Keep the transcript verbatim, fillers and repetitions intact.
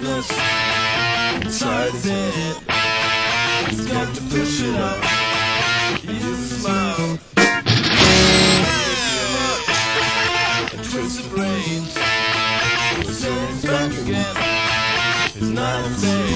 restless inside his head. He's got to push it up. He uses a smile. And twist the brains. So he's back again. It's night and day.